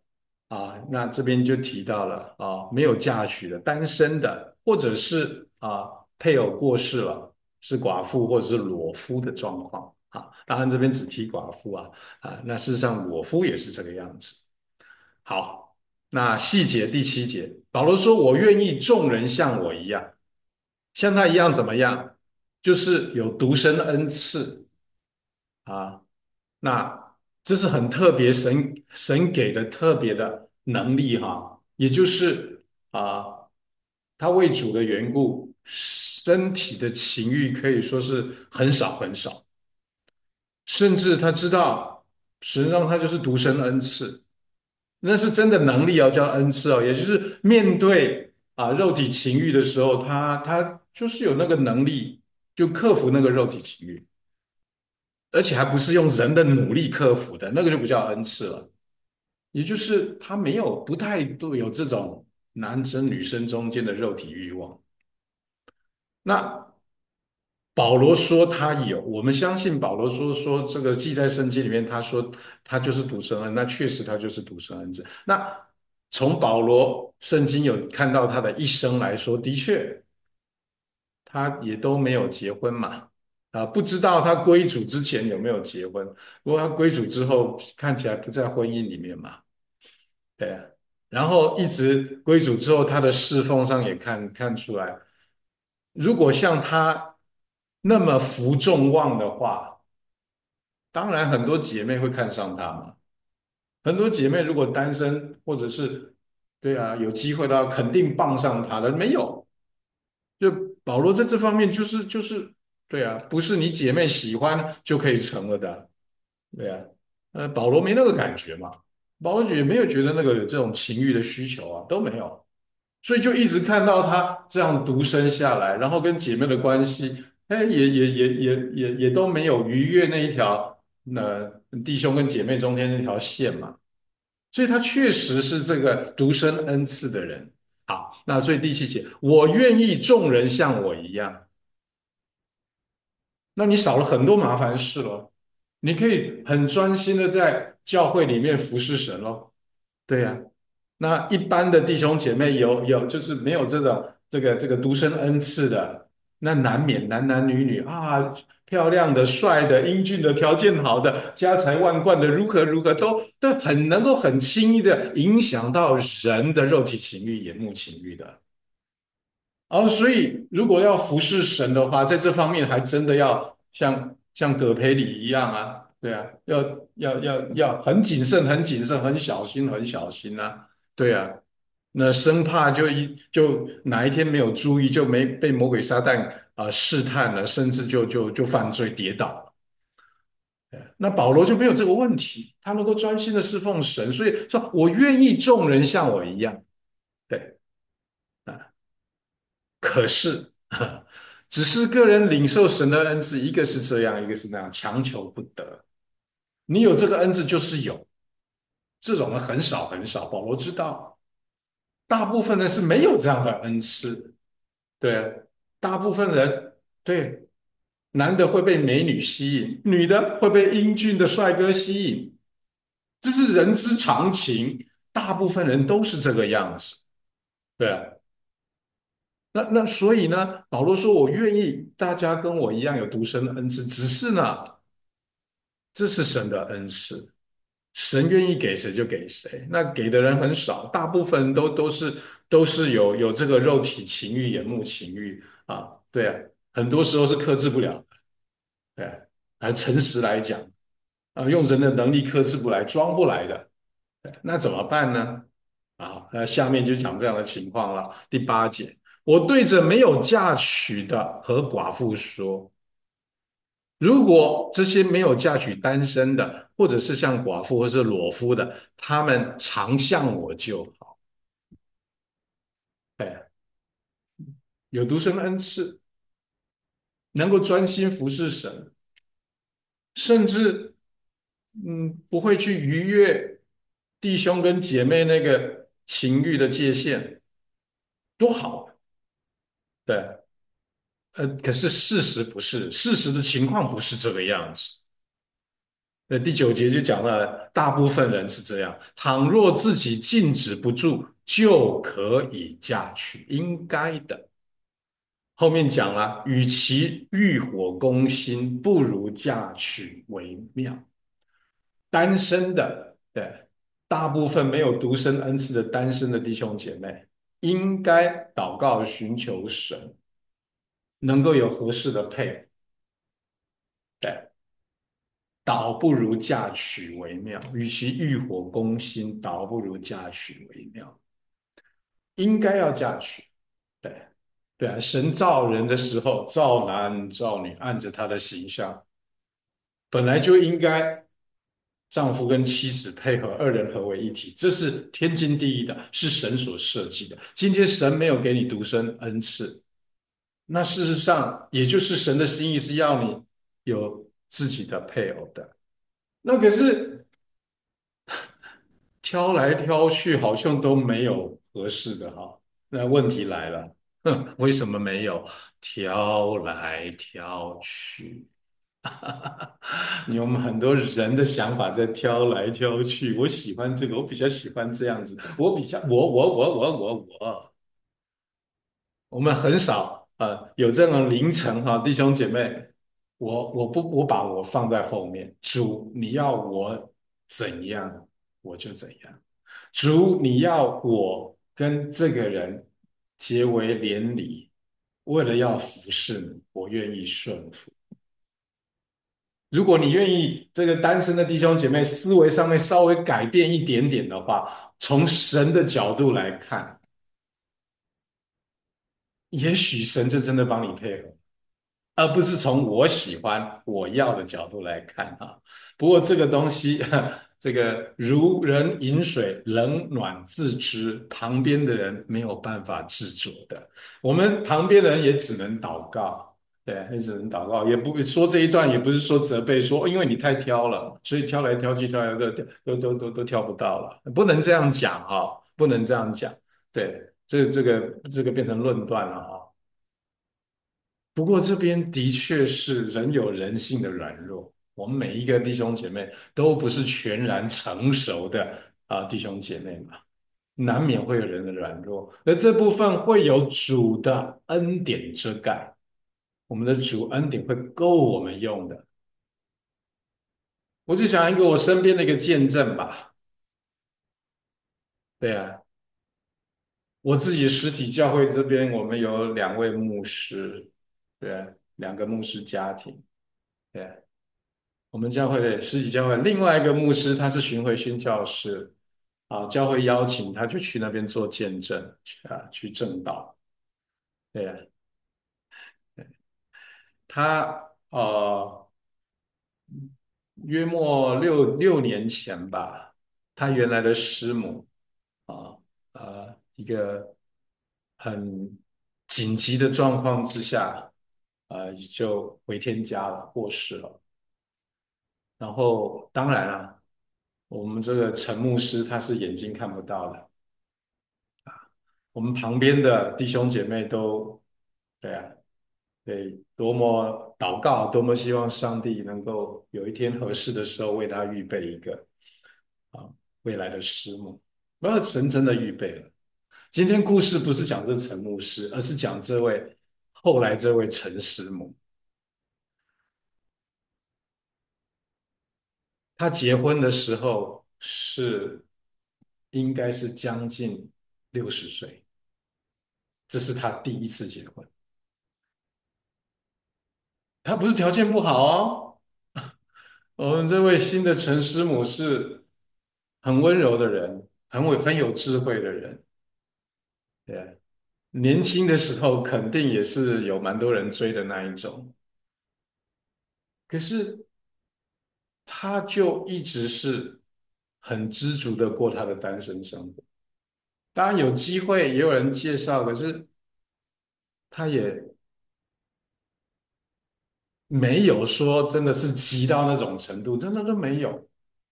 Speaker 1: 那这边就提到了没有嫁娶的单身的，或者是配偶过世了，是寡妇或者是裸夫的状况当然这边只提寡妇那事实上裸夫也是这个样子。好，那细节第7节，保罗说：“我愿意众人像我一样，像他一样怎么样？就是有独生恩赐啊。那这是很特别，神给的特别的能力也就是啊，他为主的缘故，身体的情欲可以说是很少很少，甚至他知道神让他就是独生恩赐。”那是真的能力叫恩赐也就是面对肉体情欲的时候，他就是有那个能力，就克服那个肉体情欲，而且还不是用人的努力克服的，那个就不叫恩赐了。也就是他没有不太都有这种男生女生中间的肉体欲望。那保罗说他有，我们相信保罗说这个记在圣经里面，他说他就是独生恩，那确实他就是独生恩子。那从保罗圣经有看到他的一生来说，的确他也都没有结婚嘛，不知道他归主之前有没有结婚，不过他归主之后看起来不在婚姻里面嘛，对啊，然后一直归主之后，他的侍奉上也看出来，如果像他那么负众望的话，当然很多姐妹会看上他嘛。很多姐妹如果单身或者是对有机会的话，肯定傍上他的。没有，就保罗在这方面就是对不是你姐妹喜欢就可以成了的。对保罗没那个感觉嘛，保罗也没有觉得那个有这种情欲的需求都没有。所以就一直看到他这样独身下来，然后跟姐妹的关系，哎，也都没有逾越那一条弟兄跟姐妹中间那条线嘛，所以他确实是这个独生恩赐的人。好，那所以第7节，我愿意众人像我一样，那你少了很多麻烦事了，你可以很专心的在教会里面服侍神咯。对那一般的弟兄姐妹就是没有这个独生恩赐的，那难免男男女女漂亮的、帅的、英俊的、条件好的、家财万贯的，如何如何都很能够很轻易的影响到人的肉体情欲、眼目情欲的。所以如果要服侍神的话，在这方面还真的要像葛培理一样对要很谨慎、很谨慎、很小心、很小心对那生怕就哪一天没有注意，就没被魔鬼撒旦试探了，甚至就犯罪跌倒了。那保罗就没有这个问题，他能够专心的侍奉神，所以说我愿意众人像我一样。对啊。可是，只是个人领受神的恩赐，一个是这样，一个是那样，强求不得。你有这个恩赐就是有，这种人很少很少。保罗知道，大部分人是没有这样的恩赐。对，大部分人对，男的会被美女吸引，女的会被英俊的帅哥吸引，这是人之常情。大部分人都是这个样子。对那所以呢，保罗说：“我愿意大家跟我一样有独生的恩赐，只是呢，这是神的恩赐，神愿意给谁就给谁。那给的人很少，大部分人都是有这个肉体情欲、眼目情欲对很多时候是克制不了的。对诚实来讲用人的能力克制不来、装不来的。那怎么办呢？那下面就讲这样的情况了。第8节，我对着没有嫁娶的和寡妇说，如果这些没有嫁娶单身的，或者是像寡妇或是裸夫的，他们常像我就好。哎，有独生恩赐，能够专心服侍神，甚至不会去逾越弟兄跟姐妹那个情欲的界限，多好。对，可是事实不是，事实的情况不是这个样子。 第9节就讲了，大部分人是这样：倘若自己禁止不住，就可以嫁娶，应该的。后面讲了，与其欲火攻心，不如嫁娶为妙。单身的，对，大部分没有独生恩赐的单身的弟兄姐妹，应该祷告寻求神，能够有合适的配偶，对，倒不如嫁娶为妙。与其欲火攻心，倒不如嫁娶为妙。应该要嫁娶，对，对啊，神造人的时候，造男造女，按着他的形象，本来就应该丈夫跟妻子配合，二人合为一体，这是天经地义的，是神所设计的。今天神没有给你独生恩赐，那事实上也就是神的心意是要你有自己的配偶的。那可是挑来挑去，好像都没有合适的哈。那问题来了，哼，为什么没有？挑来挑去，我们很多人的想法在挑来挑去。我喜欢这个，我比较喜欢这样子。我比较，我们很少有这种凌晨哈，弟兄姐妹，我把我放在后面。主，你要我怎样，我就怎样。主，你要我跟这个人结为连理，为了要服侍你，我愿意顺服。如果你愿意，这个单身的弟兄姐妹思维上面稍微改变一点点的话，从神的角度来看，也许神就真的帮你配合。而不是从我喜欢、我要的角度来看哈。不过这个东西，这个如人饮水，冷暖自知，旁边的人没有办法制作的。我们旁边的人也只能祷告，对，也只能祷告，也不说这一段，也不是说责备说，因为你太挑了，所以挑来挑去，挑来挑去都挑不到了，不能这样讲哈，不能这样讲。对，这个变成论断了哈。不过这边的确是人有人性的软弱，我们每一个弟兄姐妹都不是全然成熟的弟兄姐妹嘛，难免会有人的软弱，而这部分会有主的恩典遮盖，我们的主恩典会够我们用的。我就想一个我身边的一个见证吧，对啊，我自己实体教会这边我们有2位牧师，对啊，2个牧师家庭，对啊。我们教会的实体教会另外一个牧师，他是巡回宣教士教会邀请他就去那边做见证去证道。对呀，他约莫六年前吧，他原来的师母啊一个很紧急的状况之下就回天家了，过世了。然后当然了，我们这个陈牧师他是眼睛看不到的，我们旁边的弟兄姐妹都，对啊，对，多么祷告，多么希望上帝能够有一天合适的时候为他预备一个啊未来的师母。那神真的预备了。今天故事不是讲这陈牧师，而是讲后来这位陈师母。她结婚的时候应该是将近60岁，这是她第一次结婚。她不是条件不好哦，我们这位新的陈师母是很温柔的人，很有智慧的人。对，年轻的时候肯定也是有蛮多人追的那一种，可是他就一直是很知足的过他的单身生活。当然有机会也有人介绍，可是他也没有说真的是急到那种程度，真的都没有。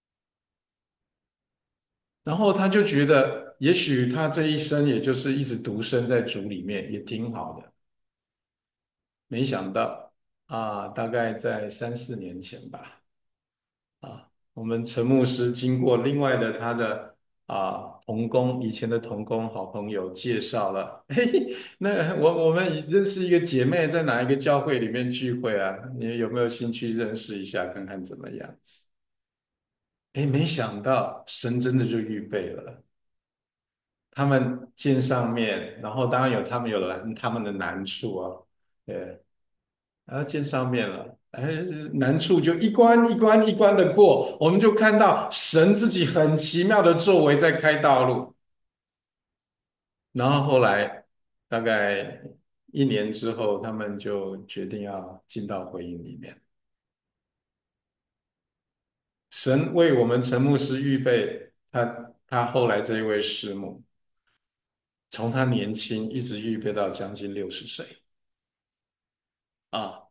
Speaker 1: 然后他就觉得，也许他这一生也就是一直独身在主里面，也挺好的。没想到大概在3、4年前吧， 我们陈牧师经过另外的他的同工，以前的同工好朋友介绍了，嘿，那我们认识一个姐妹，在哪一个教会里面聚会啊？你有没有兴趣认识一下，看看怎么样子？哎，没想到神真的就预备了，他们见上面，然后当然有他们的难处啊，对，然后见上面了，哎，难处就一关一关一关的过，我们就看到神自己很奇妙的作为在开道路。然后后来大概1年之后，他们就决定要进到婚姻里面。神为我们陈牧师预备他后来这一位师母，从他年轻一直预备到将近60岁啊，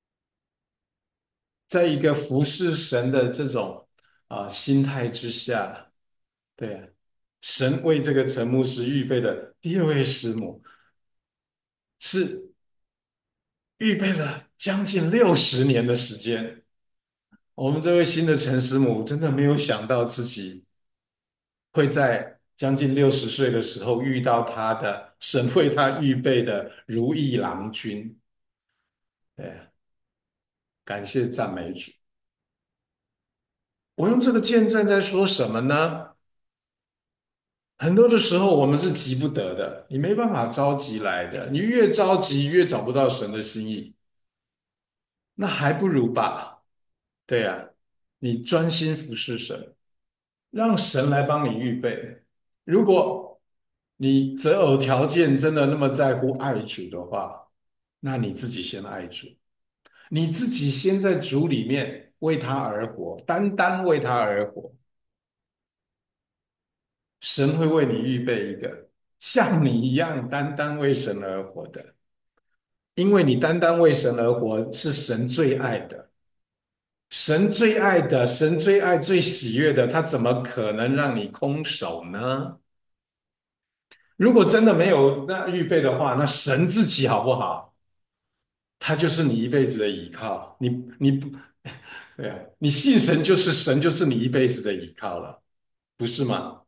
Speaker 1: 在一个服侍神的这种心态之下，对啊，神为这个陈牧师预备的第二位师母，是预备了将近60年的时间。我们这位新的陈师母真的没有想到自己会在将近60岁的时候遇到他的神为他预备的如意郎君。对啊，感谢赞美主。我用这个见证在说什么呢？很多的时候我们是急不得的，你没办法着急来的，你越着急越找不到神的心意，那还不如吧？对呀，你专心服侍神，让神来帮你预备。如果你择偶条件真的那么在乎爱主的话，那你自己先爱主，你自己先在主里面为他而活，单单为他而活，神会为你预备一个像你一样单单为神而活的，因为你单单为神而活是神最爱的，神最爱的，神最爱最喜悦的，他怎么可能让你空手呢？如果真的没有那预备的话，那神自己好不好？他就是你一辈子的依靠。你不，对啊，你信神就是神，就是你一辈子的依靠了，不是吗？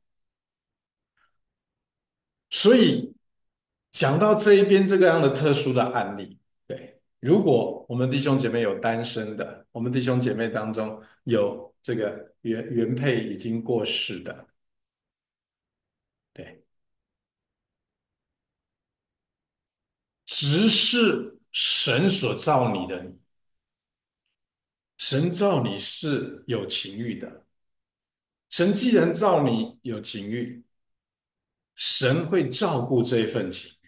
Speaker 1: 所以讲到这一边这个样的特殊的案例，对，如果我们弟兄姐妹有单身的，我们弟兄姐妹当中有这个原配已经过世的，对，只是神所造你的你，神造你是有情欲的。神既然造你有情欲，神会照顾这一份情欲。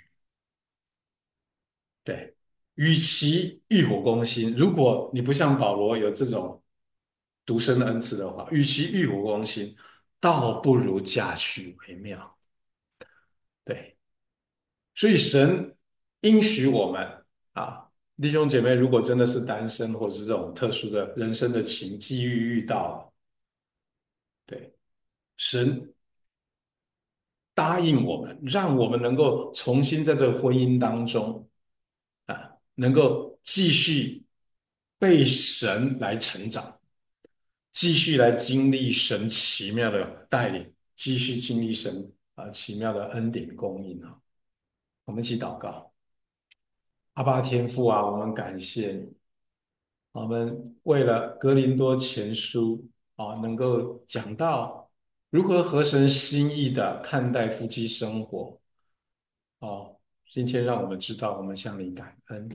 Speaker 1: 对，与其欲火攻心，如果你不像保罗有这种独身的恩赐的话，与其欲火攻心，倒不如嫁娶为妙。对，所以神应许我们啊，弟兄姐妹，如果真的是单身或是这种特殊的人生的际遇遇到了，对，神答应我们，让我们能够重新在这个婚姻当中能够继续被神来成长，继续来经历神奇妙的带领，继续经历神奇妙的恩典供应啊！我们一起祷告，阿爸天父啊，我们感谢你，我们为了哥林多前书能够讲到如何合神心意的看待夫妻生活哦，今天让我们知道，我们向你感恩。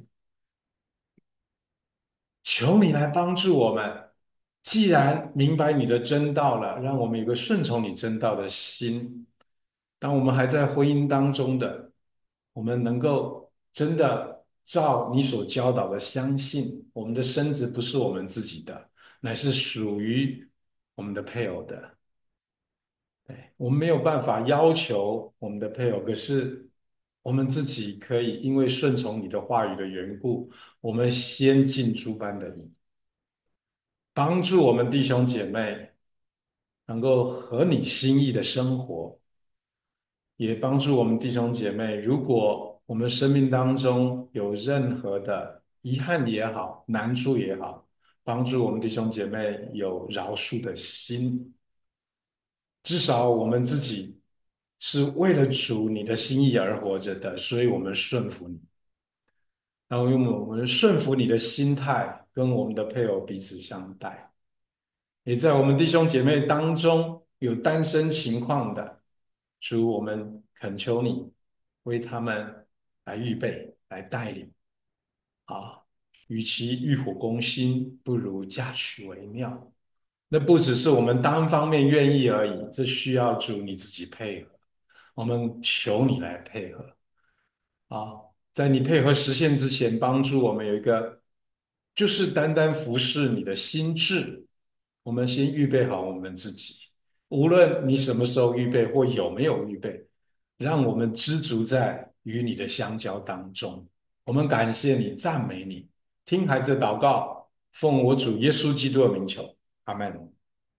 Speaker 1: 求你来帮助我们。既然明白你的真道了，让我们有个顺从你真道的心。当我们还在婚姻当中的，我们能够真的照你所教导的，相信我们的身子不是我们自己的，乃是属于我们的配偶的。对，我们没有办法要求我们的配偶，可是我们自己可以因为顺从你的话语的缘故，我们先尽诸般的义。帮助我们弟兄姐妹能够合你心意的生活，也帮助我们弟兄姐妹，如果我们生命当中有任何的遗憾也好、难处也好， 帮助我们弟兄姐妹有饶恕的心，至少我们自己是为了主你的心意而活着的，所以我们顺服你。然后用我们顺服你的心态，跟我们的配偶彼此相待。也在我们弟兄姐妹当中有单身情况的，主，我们恳求你为他们来预备、来带领啊。与其欲火攻心，不如嫁娶为妙。那不只是我们单方面愿意而已，这需要主你自己配合。我们求你来配合。啊，在你配合实现之前，帮助我们有一个，就是单单服侍你的心智。我们先预备好我们自己，无论你什么时候预备或有没有预备，让我们知足在与你的相交当中。我们感谢你，赞美你，听孩子的祷告，奉我主耶稣基督的名求，阿门。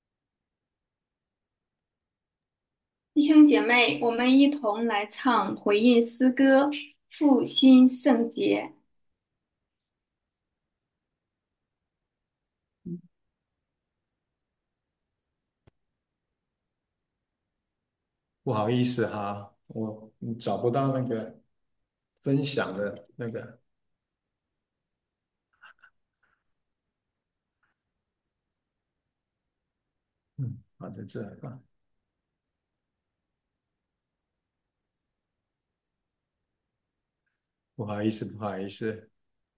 Speaker 3: 弟兄姐妹，我们一同来唱回应诗歌《复兴圣洁》。
Speaker 1: 不好意思哈，我找不到那个分享的那个，在这啊。不好意思，不好意思，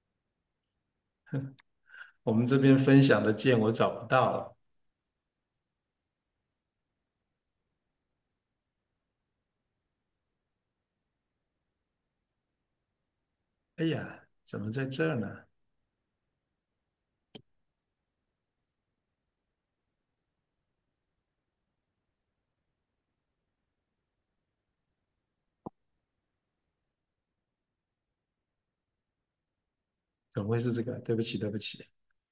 Speaker 1: 我们这边分享的键我找不到了。哎呀，怎么在这儿呢？怎么会是这个？对不起，对不起。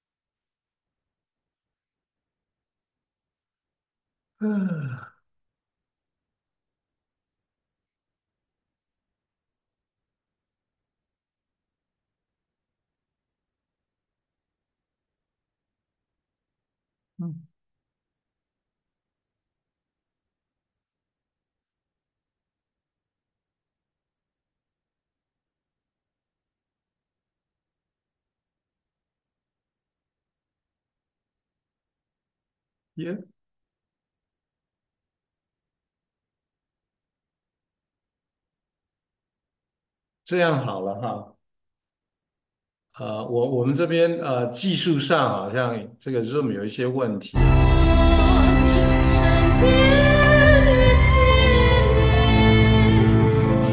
Speaker 1: 嗯嗯，耶，这样好了哈。我们这边技术上好像这个 Zoom 有一些问题。